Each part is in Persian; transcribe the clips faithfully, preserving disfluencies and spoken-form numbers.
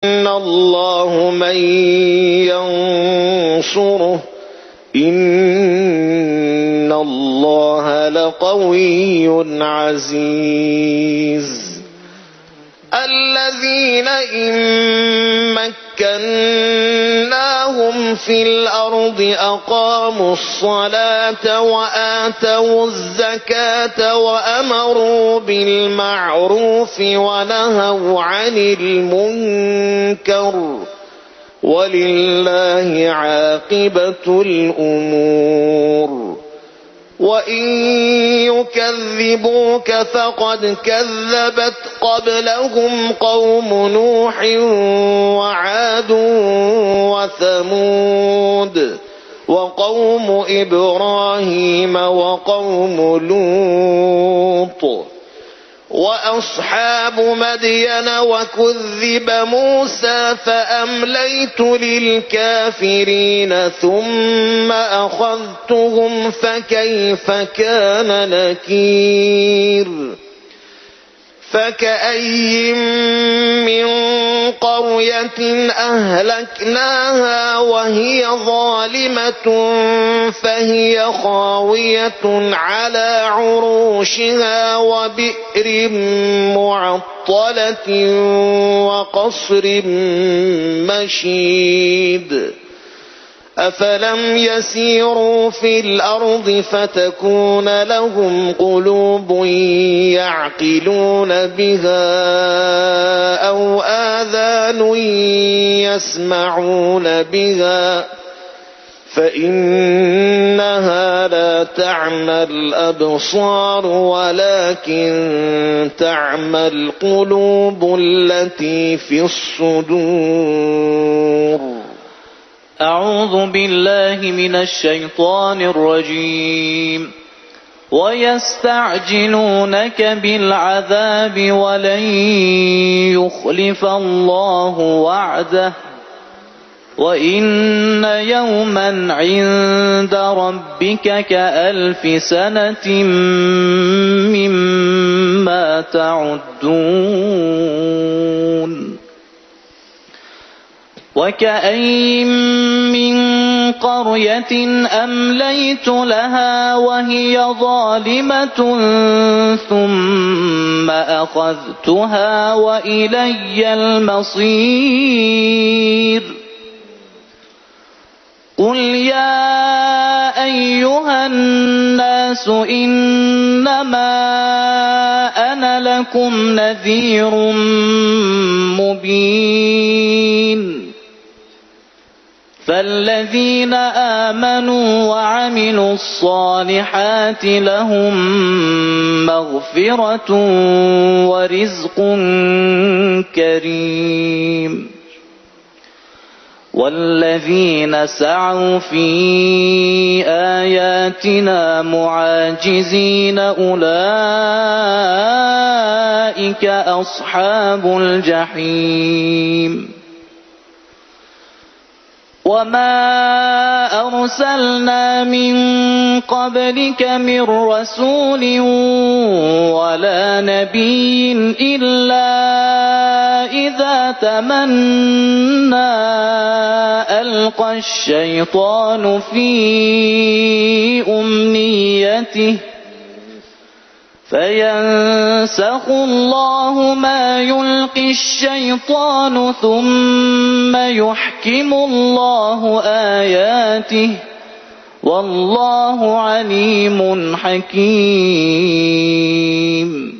الله من ينصره إن الله لقوي عزيز الذين إن مكناهم في الأرض أقاموا الصلاة وآتوا الزكاة وأمروا بالمعروف ونهوا عن المنكر ولله عاقبة الأمور وإن يكذبوك فقد كذبت قبلهم قوم نوح وعاد وثمود وقوم إبراهيم وقوم لوط وأصحاب مدين وكذب موسى فأمليت للكافرين ثم أخذتهم فكيف كان نكير فكأي من قرية أهلكناها وهي ظالمة فهي خاوية على عروشها وبئر معطلة وقصر مشيد أفلم يسيروا في الأرض فتكون لهم قلوب يعقلون بها أو آذان يسمعون بها فإنها لا تعمى الأبصار ولكن تعمى القلوب التي في الصدور. أعوذ بالله من الشيطان الرجيم. ويستعجلونك بالعذاب ولن يخلف الله وعده وإن يوما عند ربك كألف سنة مما تعدون. وكأين من قرية أمليت لها وهي ظالمة ثم أخذتها وإلي المصير. قل يا أيها الناس إنما أنا لكم نذير مبين. فالذين آمنوا وعملوا الصالحات لهم مغفرة ورزق كريم. والذين سعوا في آياتنا معاجزين أولئك أصحاب الجحيم. وما أرسلنا من قبلك من رسول ولا نبي إلا إذا تمنى ألقى الشيطان في أمنيته فينسخ الله ما يلقي الشيطان ثم يحكم الله آياته والله عليم حكيم.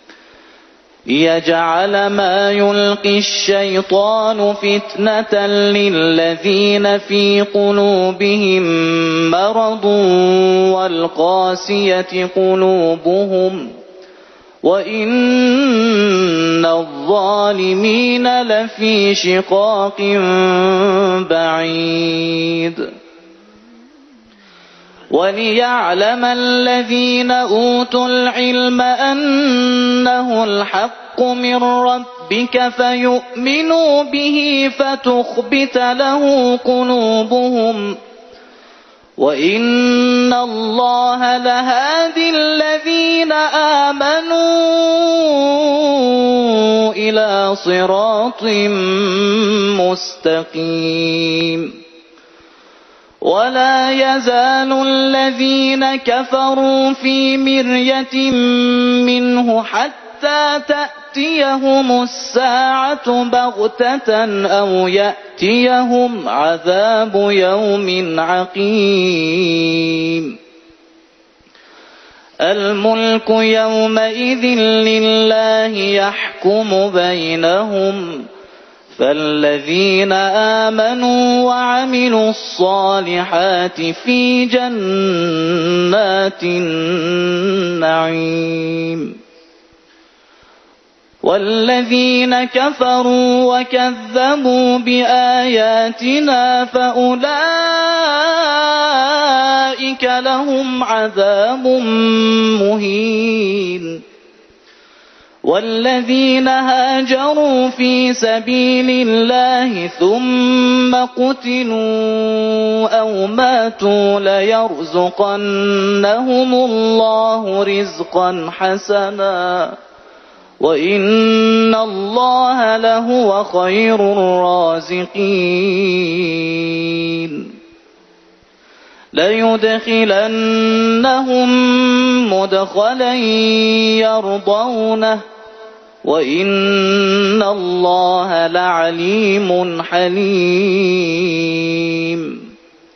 يجعل ما يلقي الشيطان فتنة للذين في قلوبهم مرض والقاسية قلوبهم وإن الظالمين لفي شقاق بعيد. وليعلم الذين أوتوا العلم أنه الحق من ربك فيؤمنوا به فتخبت له قلوبهم وإن الله لهادي الذين آمنوا إلى صراط مستقيم ولا يزال الذين كفروا في مرية منه حتى تأتيهم الساعة بغتة أو يأتيهم عذاب يوم عقيم الملك يومئذ لله يحكم بينهم فالذين آمنوا وعملوا الصالحات في جنات النعيم والذين كفروا وكذبوا بآياتنا فأولئك لهم عذاب مهين والذين هاجروا في سبيل الله ثم قتلوا أو ماتوا ليرزقنهم الله رزقا حسنا وإن الله لهو خير الرازقين ليدخلنهم مدخلا يرضونه وإن الله لعليم حليم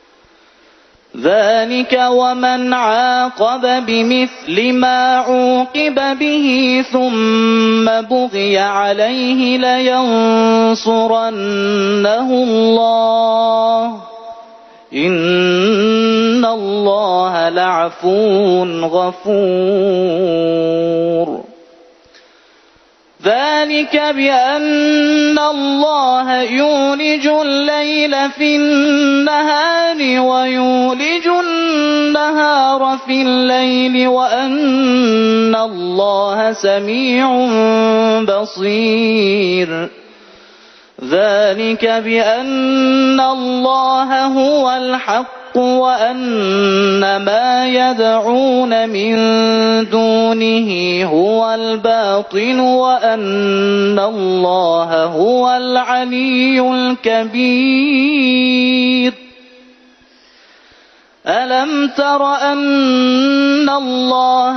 ذلك ومن عاقب بمثل ما عوقب به ثم بغي عليه لينصرنه الله إن الله لعفو غفور ذلك بأن الله يولج الليل في النهار ويولج النهار في الليل وأن الله سميع بصير ذلك بأن الله هو الحق وأن ما يدعون من دونه هو الباطل وأن الله هو العلي الكبير ألم تر أن الله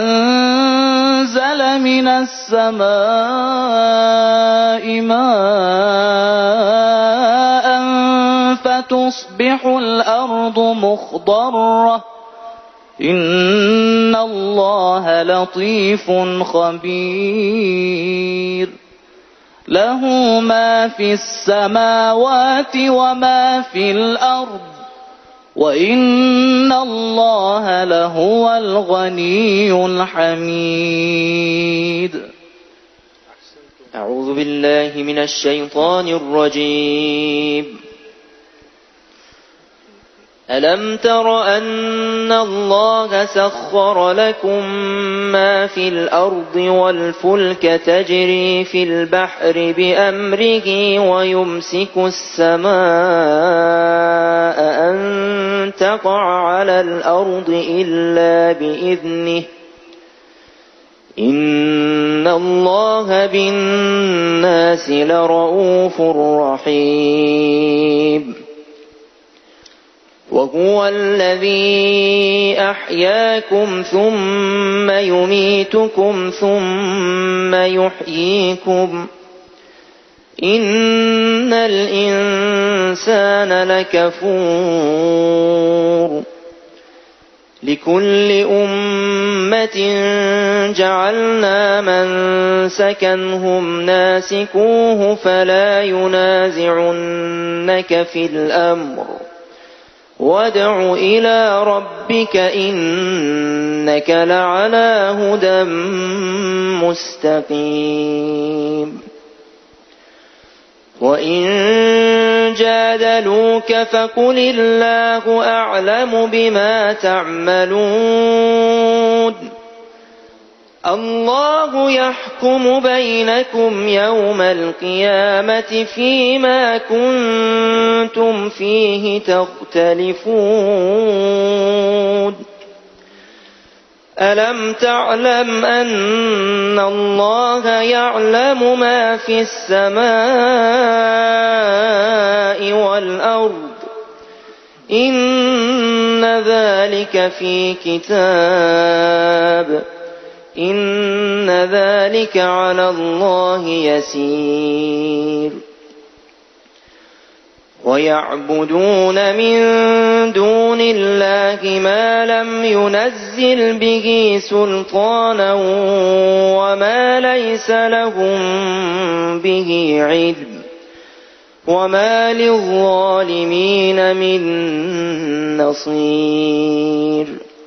أنزل من السماء ماء فتصبح الأرض مخضرة إن الله لطيف خبير له ما في السماوات وما في الأرض وإن الله لهو الغني الحميد. أعوذ بالله من الشيطان الرجيم. ألم تر أن الله سخر لكم ما في الأرض والفلك تجري في البحر بأمره ويمسك السماء أن تقع على الأرض إلا بإذنه إن الله بالناس لرؤوف رحيم. وهو الذي أحياكم ثم يميتكم ثم يحييكم إن الإنسان لكفور. لكل أمة جعلنا منسكنهم ناسكوه فلا ينازعنك في الأمر وادع إلى ربك إنك لعلى هدى مستقيم. وإن جادلوك فقل الله أعلم بما تعملون الله يحكم بينكم يوم القيامة فيما كنتم فيه تختلفون ألم تعلم أن الله يعلم ما في السماء والأرض إن ذلك في كتاب إن ذلك على الله يسير ويعبدون من دون الله ما لم ينزل به سلطانا وما ليس لهم به علم وما للظالمين من نصير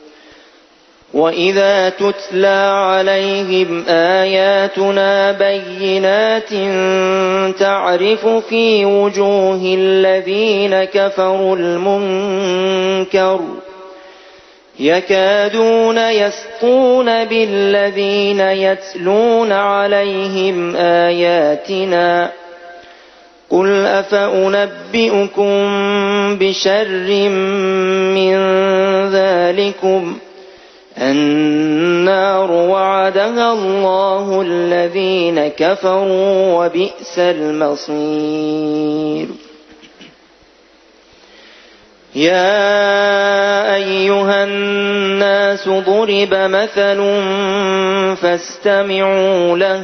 وإذا تتلى عليهم آياتنا بينات تعرف في وجوه الذين كفروا المنكر يكادون يسطون بالذين يتلون عليهم آياتنا قل أفأنبئكم بشر من ذلكم النار وعدها الله الذين كفروا وبئس المصير يا أيها الناس ضرب مثل فاستمعوا له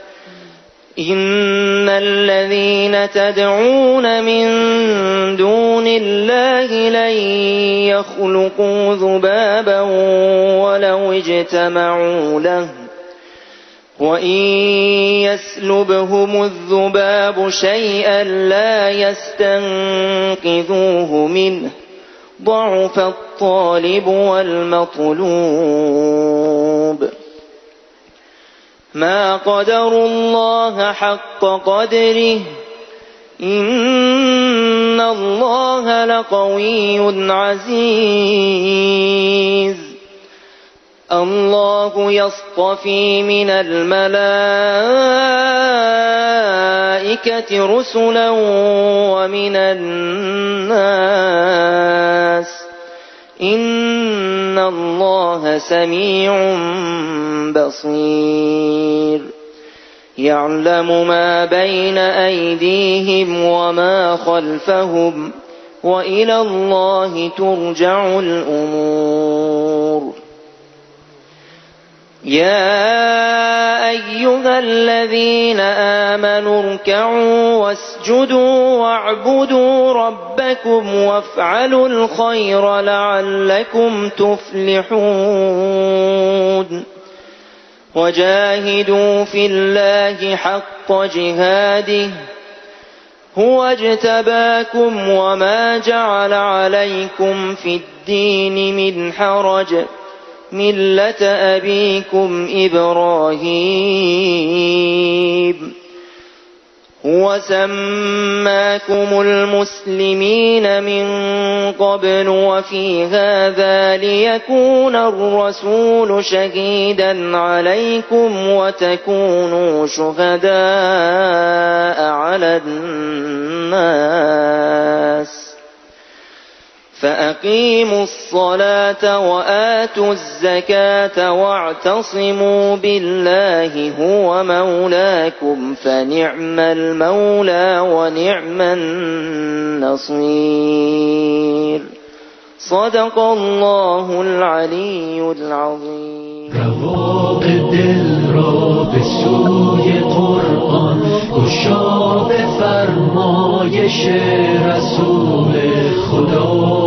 إن الذين تدعون من دون الله لن يخلقوا ذبابا ولو اجتمعوا له وإن يسلبهم الذباب شيئا لا يستنقذوه منه ضعف الطالب والمطلوب ما قدروا الله حق قدره إن الله لقوي عزيز الله يصطفي من الملائكة رسلا ومن الناس إن الله سميع بصير يعلم ما بين أيديهم وما خلفهم وإلى الله ترجع الأمور يا أيها الذين آمنوا اركعوا واسجدوا واعبدوا ربكم وافعلوا الخير لعلكم تفلحون وجاهدوا في الله حق جهاده هو اجتباكم وما جعل عليكم في الدين من حرج ملة أبيكم إبراهيم هو سماكم المسلمين من قبل وفي هذا ليكون الرسول شهيدا عليكم وتكونوا شهداء على الناس فأقيموا الصلاة وآتوا الزكاة واعتصموا بالله هو مولاكم فنعم المولى ونعم النصير صدق الله العلي العظيم رواب دل را به سوی قرآن گشا به فرمایش رسول خدا.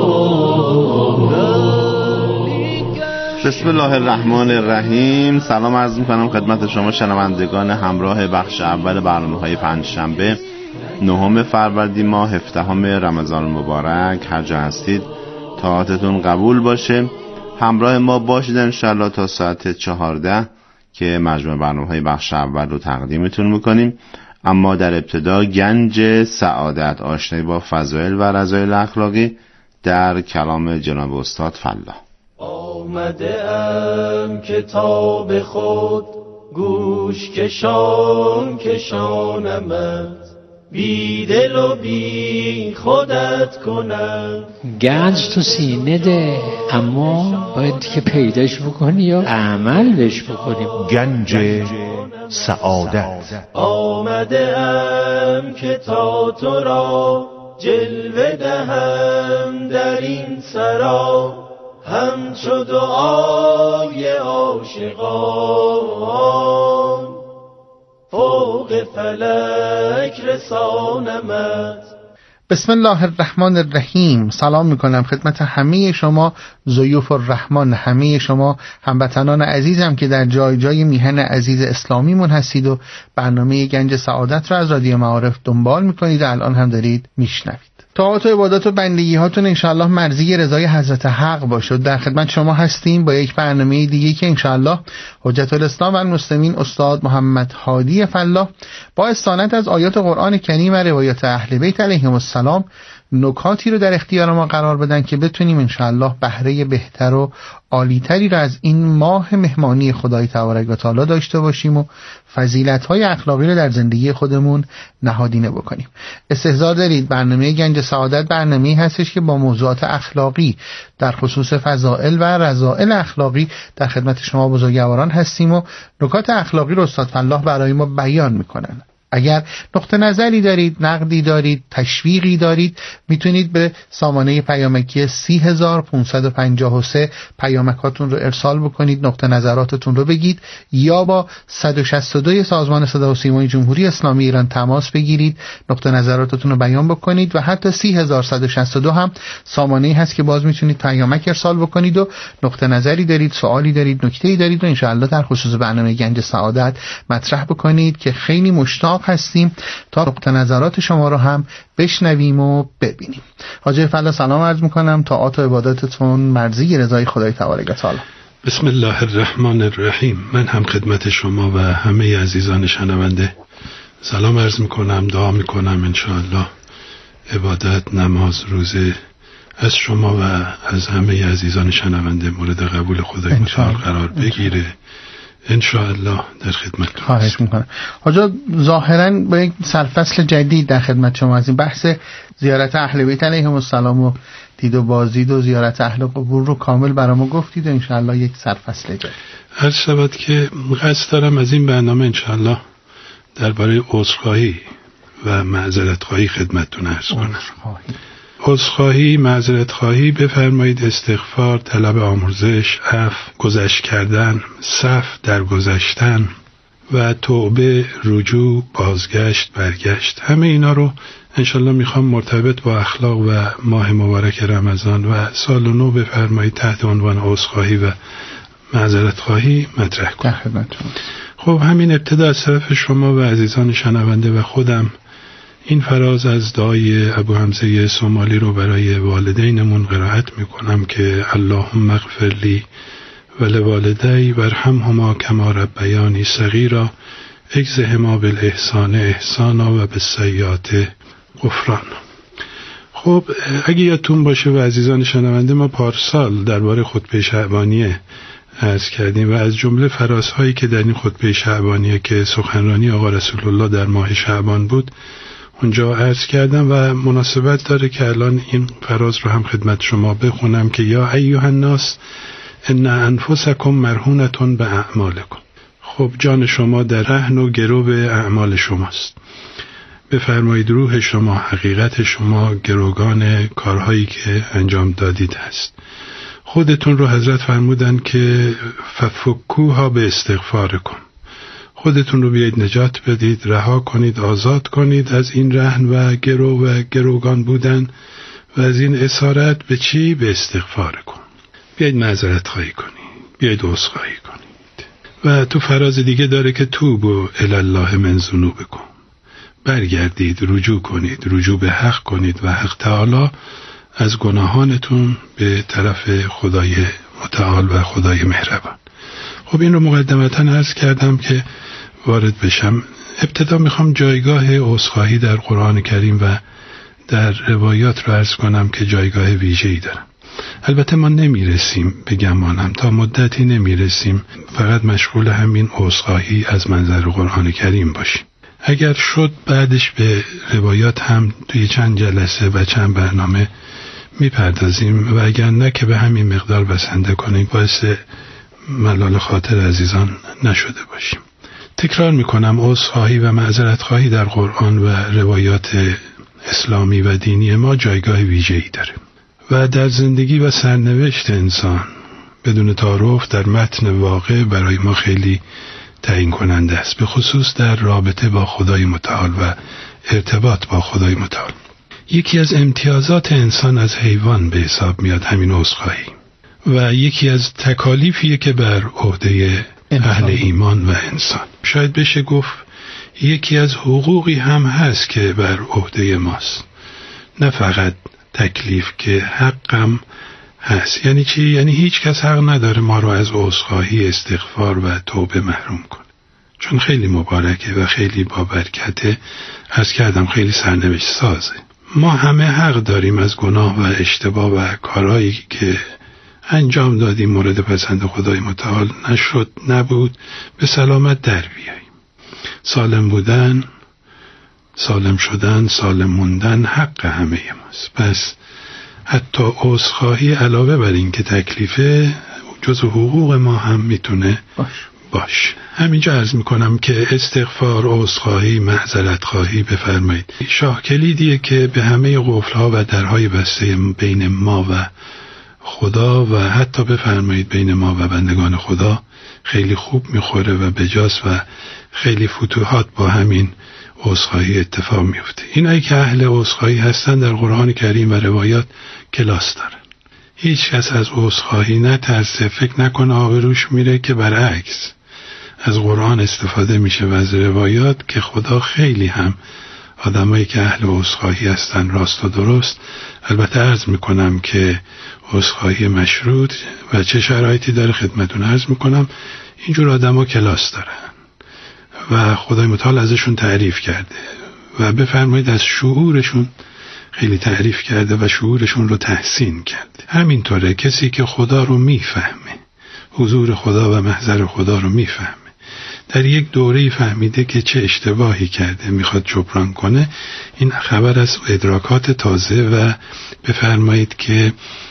بسم الله الرحمن الرحیم. سلام عرض میکنم خدمت شما شنوندگان همراه بخش اول برنامه‌های پنجشنبه نهم فروردین ماه هفدهم رمضان المبارک. هر جا هستید طاعتتون قبول باشه. همراه ما باشید انشالله تا ساعت چهارده که مجموع برنامه‌های بخش اول رو تقدیمتون میکنیم. اما در ابتدا گنج سعادت، آشنایی با فضایل و رذایل اخلاقی در کلام جناب استاد فلاح. آمده ام کتاب خود گوش کشان کشانمت، بی دل و بی خودت کنم. گنج تو سینه ده، اما باید که پیداش بکنی و عمل بهش بکنیم. گنج سعادت. آمده ام که تا تو را جلوه دهم در این سرا، همچو دعای عاشقان فوق فلک رسانمت. بسم الله الرحمن الرحیم. سلام میکنم خدمت همه شما ضیوف الرحمن، همه شما هموطنان عزیزم که در جای جای میهن عزیز اسلامی من هستید و برنامه گنج سعادت را از رادیو معارف دنبال میکنید و الان هم دارید میشنوید. طاعات و عبادات و بندگی هاتون انشاءالله مرضی رضای حضرت حق باشد. در خدمت شما هستیم با یک برنامه دیگه که انشاءالله حجت الاسلام و المسلمین استاد محمد هادی فلاح با استناد از آیات قرآن کریم و روایات اهل بیت علیهم السلام نکاتی رو در اختیار ما قرار بدن که بتونیم انشاءالله بهره بهتر و عالیتری را از این ماه مهمانی خدای تبارک و تعالی داشته باشیم و فضیلت‌های اخلاقی رو در زندگی خودمون نهادینه بکنیم. استحضار دارید برنامه گنج سعادت برنامه‌ای هستش که با موضوعات اخلاقی در خصوص فضائل و رذائل اخلاقی در خدمت شما بزرگواران هستیم و نکات اخلاقی رو استاد فلاح برای ما بیان میکنن. اگر نقطه نظری دارید، نقدی دارید، تشویقی دارید، میتونید به سامانه پیامکی سی هزار و پانصد و پنجاه و سه پیامکاتون رو ارسال بکنید، نقطه نظراتتون رو بگید، یا با صد و شصت و دو سازمان صدا و سیمای جمهوری اسلامی ایران تماس بگیرید، نقطه نظراتتون رو بیان بکنید. و حتی سی هزار و صد و شصت و دو هم سامانه‌ای هست که باز میتونید پیامک ارسال بکنید و نقطه نظری دارید، سوالی دارید، نکته‌ای دارید و انشاءالله در خصوص برنامه گنج سعادت مطرح بکنید که خیلی مشتاق هستیم تا نقطه نظرات شما رو هم بشنویم و ببینیم. حاجی فلاح سلام عرض میکنم، طاعات و عباداتتون مرضی رضای خدای تبارک و تعالی. بسم الله الرحمن الرحیم. من هم خدمت شما و همه عزیزان شنونده سلام عرض میکنم، دعا میکنم انشاءالله عبادت، نماز، روزه از شما و از همه عزیزان شنونده مورد قبول خدای متعال قرار بگیره انشاءالله. در خدمت خواهش میکنم. حاجا ظاهرا با یک سرفصل جدید در خدمت شما از این بحث زیارت اهل بیت علیهم السلام و دید و بازدید و زیارت اهل قبور رو کامل برامو گفتید و انشاءالله یک سرفصل جدید. هر شود که قصد دارم از این برنامه انشاءالله درباره عذرخواهی و معذرتخواهی خدمتتون عرض کنم. عذرخواهی، معذرتخواهی، بفرمایید استغفار، طلب آمرزش، عفو، گذشت کردن، صف در گذشتن و توبه، رجوع، بازگشت، برگشت، همه اینا رو انشالله میخوام مرتبط با اخلاق و ماه مبارک رمضان و سال نو بفرمایید تحت عنوان عذرخواهی و معذرتخواهی مطرح کنم. خب همین ابتدا از طرف شما و عزیزان شنونده و خودم این فراز از دعای ابو حمزه سومالی رو برای والدینمون قرائت میکنم که اللهم اغفر لی و لوالدی وارحمهما کما ربیانی صغیرا اجزهما بالاحسان احسانا و بالسیئات غفران. خب اگه یادتون باشه و عزیزان شنونده، ما پارسال درباره خطبه شعبانیه عرض کردیم و از جمله فرازهایی که در این خطبه شعبانیه که سخنرانی آقا رسول الله در ماه شعبان بود اونجا عرض کردم و مناسبت داره که الان این فراز رو هم خدمت شما بخونم که یا ایها الناس ان انفسکم مرهونتون به اعمالکم. خب جان شما در رهن و گرو به اعمال شماست. بفرمایید روح شما، حقیقت شما گروگان کارهایی که انجام دادید هست. خودتون رو حضرت فرمودن که ففکوها به استغفار کن. خودتون رو بیایید نجات بدید، رها کنید، آزاد کنید از این رهن و گرو و گروگان بودن و از این اسارت. به چی؟ به استغفار کن. بیایید معذرت خواهی کنید، بیایید عذرخواهی کنید. و تو فراز دیگه داره که توبوا الی الله من ذنوبکم، برگردید، رجوع کنید، رجوع به حق کنید و حق تعالی از گناهانتون به طرف خدای متعال و خدای مهربان. خب این رو مقدمتا عرض کردم که وارد بشم. ابتدا میخوام جایگاه عذرخواهی در قرآن کریم و در روایات رو عرض کنم که جایگاه ویژه‌ای دارم. البته ما نمیرسیم به گمانم، تا مدتی نمیرسیم فقط مشغول همین عذرخواهی از منظر قرآن کریم باشیم. اگر شد بعدش به روایات هم توی چند جلسه و چند برنامه میپردازیم و اگر نه که به همین مقدار بسنده کنیم، باعث ملال خاطر عزیزان نشده باشیم. تکرار میکنم، عذرخواهی و معذرت خواهی در قرآن و روایات اسلامی و دینی ما جایگاه ویژه‌ای داره و در زندگی و سرنوشت انسان بدون تعارف در متن واقع برای ما خیلی تعیین کننده است، به خصوص در رابطه با خدای متعال و ارتباط با خدای متعال. یکی از امتیازات انسان از حیوان به حساب میاد همین عذرخواهی و یکی از تکالیفیه که بر عهده اهل ایمان و انسان، شاید بشه گفت یکی از حقوقی هم هست که بر عهده ماست، نه فقط تکلیف که حقم هست. یعنی چی؟ یعنی هیچ کس حق نداره ما رو از عذرخواهی، استغفار و توبه محروم کنه، چون خیلی مبارکه و خیلی با برکته. عرض کردم خیلی سرنوشت سازه. ما همه حق داریم از گناه و اشتباه و کارهایی که انجام دادیم مورد پسند خدای متعال نشد، نبود، به سلامت در بیاییم. سالم بودن، سالم شدن، سالم موندن حق همه ماست. پس حتی عذرخواهی علاوه بر این که تکلیفه، جزو حقوق ما هم میتونه باش. باش. همینجا عرض میکنم که استغفار، عذرخواهی، معذرت خواهی بفرمایید شاه کلیدیه که به همه قفل‌ها و درهای بسته بین ما و خدا و حتی بفرمایید بین ما و بندگان خدا خیلی خوب میخوره و بجاست و خیلی فتوحات با همین عذرخواهی اتفاق میفته. اینایی که اهل عذرخواهی هستن در قرآن کریم و روایات کلاس دارن. هیچ کس از عذرخواهی نترسه، فکر نکنه آبروش میره، که برعکس از قرآن استفاده میشه و از روایات که خدا خیلی هم آدمایی که اهل عذرخواهی هستن راست و درست. البته عرض میکنم که عذرخواهی مشروط و چه شرایطی داره خدمتون عرض میکنم. اینجور آدما کلاس دارن و خدای متعال ازشون تعریف کرده و بفرمایید از شعورشون خیلی تعریف کرده و شعورشون رو تحسین کرده. همینطوره کسی که خدا رو میفهمه، حضور خدا و محضر خدا رو میفهمه، در یک دوره‌ای فهمیده که چه اشتباهی کرده، میخواد جبران کنه، این خبر از ادراکات تازه و بفرمایید که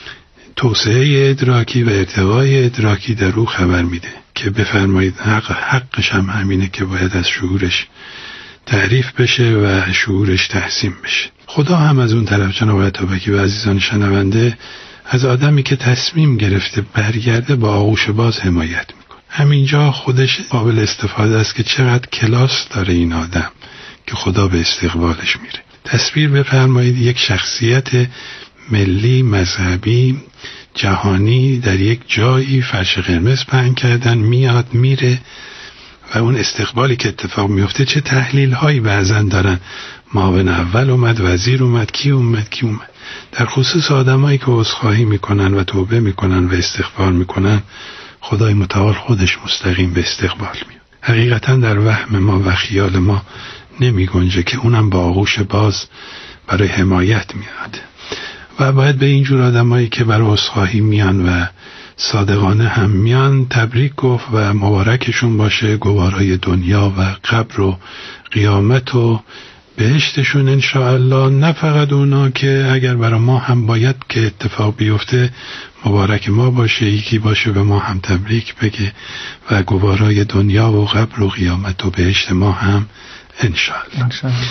توسعه ادراکی و ارتقای ادراکی در او خبر میده که بفرمایید حق حقش هم همینه که باید از شعورش تعریف بشه و شعورش تحسین بشه. خدا هم از اون طرف جناب عطابکی و عزیزان شنونده از آدمی که تصمیم گرفته برگرده با آغوش باز حمایت میکنه. همینجا خودش قابل استفاده است که چقدر کلاس داره این آدم که خدا به استقبالش میره. تصویر بفرمایید یک شخصیت ملی، مذهبی، جهانی در یک جایی فرش قرمز پهن کردن، میاد میره و اون استقبالی که اتفاق میفته چه تحلیل هایی بعضن دارن. معاون اول اومد، وزیر اومد، کی اومد کی اومد. در خصوص آدمایی که عذرخواهی میکنن و توبه میکنن و استغفار میکنن، خدای متعال خودش مستقیم به استقبال میاد. حقیقتا در وهم ما و خیال ما نمی گنجه که اونم با آغوش باز برای حمایت میاد و باید به اینجور آدمایی که برای عذرخواهی میان و صادقانه هم میان تبریک گفت و مبارکشون باشه. گوارای دنیا و قبر و قیامت و بهشتشون انشاءالله. نه فقط اونا که اگر برای ما هم باید که اتفاق بیفته مبارک ما باشه، یکی باشه به ما هم تبریک بگه و گوارای دنیا و قبر و قیامت و بهشت ما هم انشاءالله.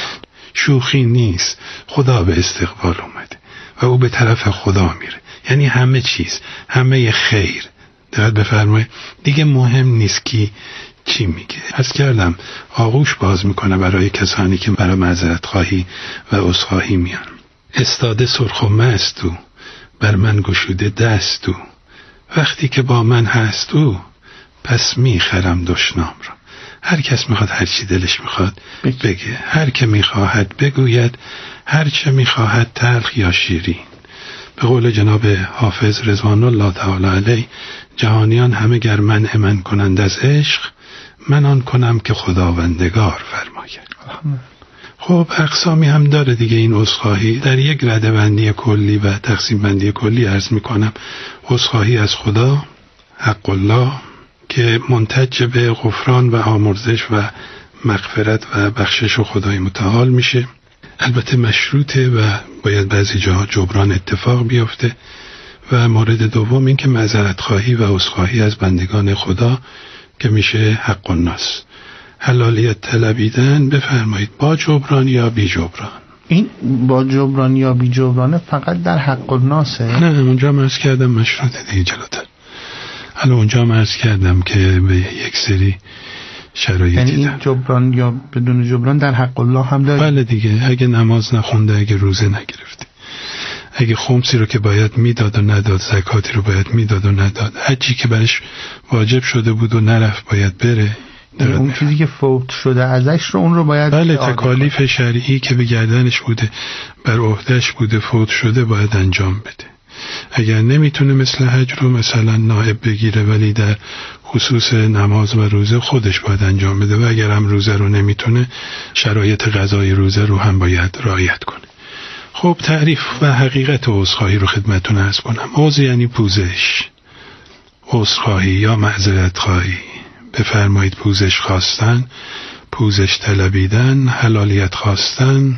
شوخی نیست، خدا به استقبال اومده و او به طرف خدا میره، یعنی همه چیز، همه خیر. دقت بفرمایید دیگه مهم نیست کی چی میگه. عرض کردم آغوش باز میکنه برای کسانی که برای معذرت خواهی و عذرخواهی میان. استاده سرخ و مست او، بر من گشوده دست او، وقتی که با من هست او، پس میخرم دشنام را. هر کس میخواد هر چی دلش میخواد بگه، هر که میخواهد بگوید، هر چه میخواهد تلخ یا شیرین. به قول جناب حافظ رضوان الله تعالی علیه، جهانیان همه گر منع من کنند از عشق، من آن کنم که خداوندگار فرماید. خب اقسامی هم داره دیگه این عذرخواهی. در یک رده‌بندی کلی و تقسیم بندی کلی عرض میکنم عذرخواهی از خدا، حق الله، که منتج به غفران و آمرزش و مغفرت و بخشش و خدای متعال میشه. البته مشروطه و باید بعضی جاها جبران اتفاق بیفته. و مورد دوم این که معذرت خواهی و عذرخواهی از بندگان خدا که میشه حق الناس. حلالیت طلبیدن بفرمایید با جبران یا بی جبران. این با جبران یا بی جبران فقط در حق الناسه؟ نه اونجا مرز کردم مشروطه دیگه جلوتر. حالا اونجا مرز کردم که به یک سری شرایطی یعنی این جبران یا بدون جبران در حق الله هم داره؟ بله دیگه. اگه نماز نخونده، اگه روزه نگرفتی، اگه خمسی رو که باید میداد و نداد، زکاتی رو باید میداد و نداد، حجی که برش واجب شده بود و نرفت باید بره، اون چیزی که فوت شده ازش رو اون رو باید بله تکالیف شرعی که به گردنش بوده، بر عهدهش بوده، فوت شده باید انجام بده. اگر نمیتونه مثل حج رو مثلا نائب بگیره ولی در خصوص نماز و روزه خودش باید انجام بده، و اگر هم روزه رو نمیتونه شرایط قضای روزه رو هم باید رعایت کنه. خب تعریف و حقیقت عذرخواهی رو خدمتتون عرض کنم. عذر یعنی پوزش، عذرخواهی یا معذرت خواهی بفرمایید پوزش خواستن، پوزش طلبیدن، حلالیت خواستن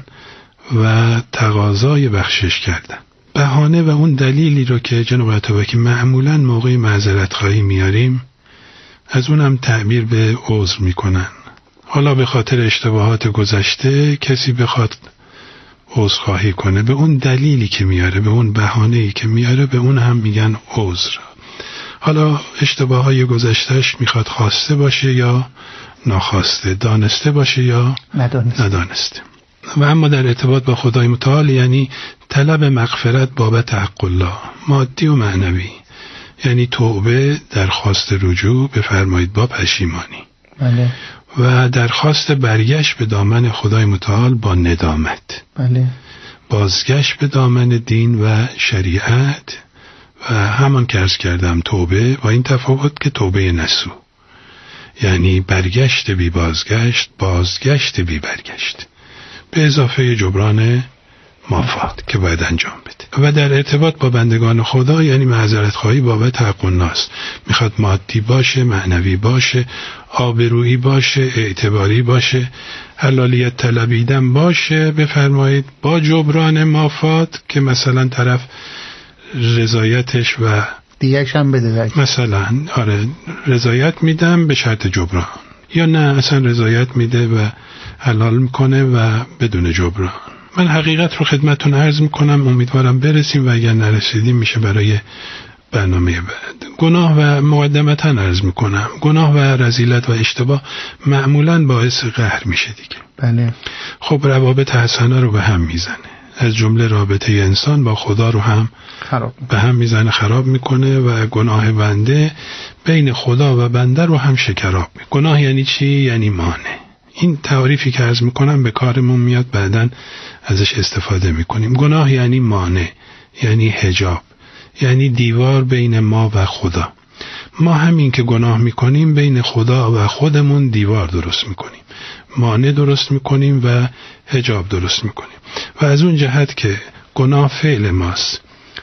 و تقاضای بخشش کردن. بهانه و اون دلیلی رو که جناب عطابکی معمولاً موقع معذرت خواهی میاریم از اونم تعبیر به عذر میکنن. حالا به خاطر اشتباهات گذشته کسی بخواد عذرخواهی کنه، به اون دلیلی که میاره، به اون بهانه‌ای که میاره، به اون هم میگن عذر. حالا اشتباههای گذشتهش میخواد خواسته باشه یا ناخواسته، دانسته باشه یا ندانسته. ندانسته. و اما در ارتباط با خدای متعال یعنی طلب مغفرت بابت حق الله، مادی و معنوی، یعنی توبه، درخواست رجوع بفرمایید با پشیمانی. بله. و درخواست برگشت به دامن خدای متعال با ندامت. بله. بازگشت به دامن دین و شریعت و همان که عرض کردم توبه، با این تفاوت که توبه نسو یعنی برگشت بی بازگشت، بازگشت بی برگشت، به اضافه جبران مافات که باید انجام بده. و در ارتباط با بندگان خدا یعنی معذرت خواهی بابت حق الناس، میخواد مادی باشه، معنوی باشه، آبرویی باشه، اعتباری باشه، حلالیت طلبیدن باشه بفرمایید با جبران مافات که مثلا طرف رضایتش و دیگه‌ش هم بده، مثلا آره رضایت میدم به شرط جبران، یا نه اصلا رضایت میده و حلال میکنه و بدون جبران. من حقیقت رو خدمتون عرض میکنم، امیدوارم برسیم و اگر نرسیدیم میشه برای برنامه بعد. گناه و مقدمتا عرض میکنم، گناه و رذیلت و اشتباه معمولاً باعث قهر میشه دیگه. بله. خب روابط حسنه رو به هم میزنه، از جمله رابطه انسان با خدا رو هم خراب به هم میزنه، خراب میکنه و گناه بنده بین خدا و بنده رو هم شکراب میکنه. گناه یعنی چی؟ یعنی مانع. این تعریفی که عرض میکنم به کارمون میاد، بعداً ازش استفاده میکنیم. گناه یعنی مانع، یعنی حجاب، یعنی دیوار بین ما و خدا. ما همین که گناه میکنیم بین خدا و خودمون دیوار درست میکنیم، مانع درست میکنیم و حجاب درست میکنیم. و از اون جهت که گناه فعل ماست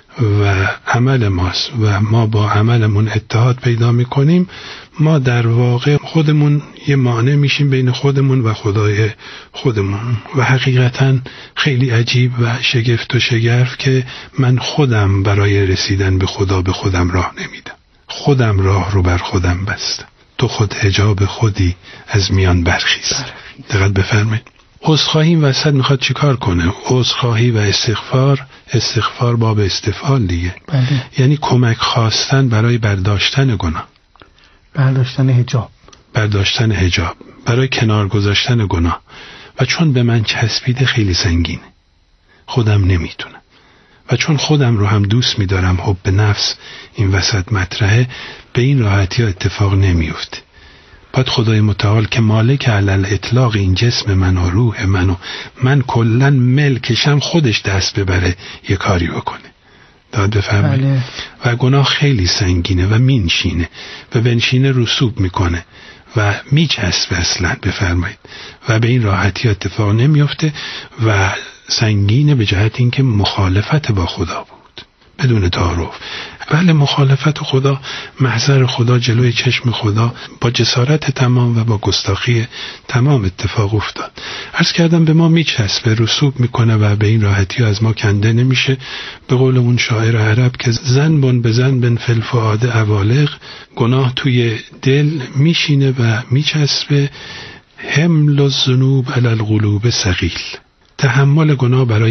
و عمل ماست و ما با عملمون اتحاد پیدا میکنیم، ما در واقع خودمون یه مانع میشیم بین خودمون و خدای خودمون. و حقیقتا خیلی عجیب و شگفت و شگرف که من خودم برای رسیدن به خدا به خودم راه نمیدم، خودم راه رو بر خودم بستم. تو خود حجاب خودی از میان برخیز. دقت بفرمایید. عذرخواهی این وسط میخواد چیکار کنه؟ عذرخواهی و استغفار، استغفار باب استفعال دیگه. بله. یعنی کمک خواستن برای برداشتن گناه، برداشتن حجاب، برداشتن حجاب، برای کنار گذاشتن گناه. و چون به من چسبیده خیلی سنگینه، خودم نمیتونم، و چون خودم رو هم دوست میدارم، حب نفس این وسط مطرحه، به این راحتی ها اتفاق نمیفته. باید خدای متعال که مالک علل اطلاق این جسم من و روح من و من کلن ملکشم خودش دست ببره یه کاری بکنه. داد بفهمید. بله. و گناه خیلی سنگینه و مینشینه و بنشینه رسوب میکنه و میچسبه اصلا بفرمایید و به این راحتی اتفاق نمیفته و سنگینه به جهت اینکه مخالفت با خدا بود بدون تعارف. بله مخالفت خدا، محضر خدا، جلوی چشم خدا با جسارت تمام و با گستاخی تمام اتفاق افتاد. عرض کردم به ما میچسبه، رسوب میکنه و به این راحتی از ما کنده نمیشه. به قول اون شاعر عرب که زنبن به زنبن فی الفؤاد عوالق، گناه توی دل میشینه و میچسبه. حمل الذنوب علی القلوب ثقیل، تحمل گناه برای